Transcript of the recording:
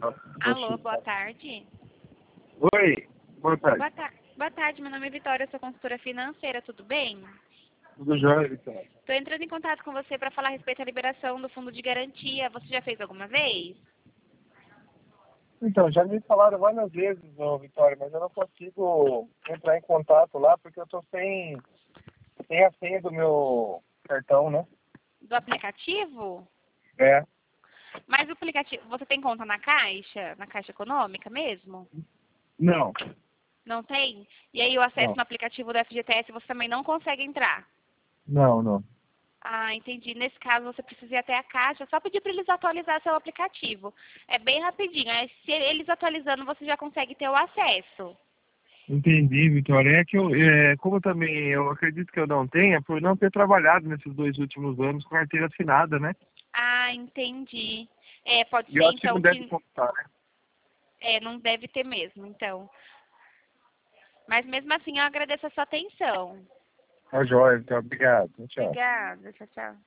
Alô, boa tarde. Oi, boa tarde. Boa tarde, meu nome é Vitória, eu sou consultora financeira, tudo bem? Tudo jóia, Vitória? Estou entrando em contato com você para falar a respeito da liberação do fundo de garantia. Você já fez alguma vez? Então, já me falaram várias vezes, ô, Vitória, mas eu não consigo entrar em contato lá porque eu tô sem a senha do meu cartão, né? Do aplicativo? É. Mas o aplicativo, você tem conta na Caixa? Na Caixa Econômica mesmo? Não, Não tem? E aí o acesso não, no aplicativo do FGTS você também não consegue entrar? não. Ah, entendi. Nesse caso, você precisa ir até a Caixa, só pedir para eles atualizar seu aplicativo. É bem rapidinho. Aí, se eles atualizando, você já consegue ter o acesso. Entendi, Vitória. É que como também eu acredito que eu não tenha, por não ter trabalhado nesses 2 últimos anos com carteira assinada, né? Ah, entendi. É, pode E ser eu acho que então não deve que contar, né? não deve ter mesmo, então. Mas mesmo assim, eu agradeço a sua atenção. Tá jóia, então, obrigado. Tchau. Obrigada, tchau, tchau.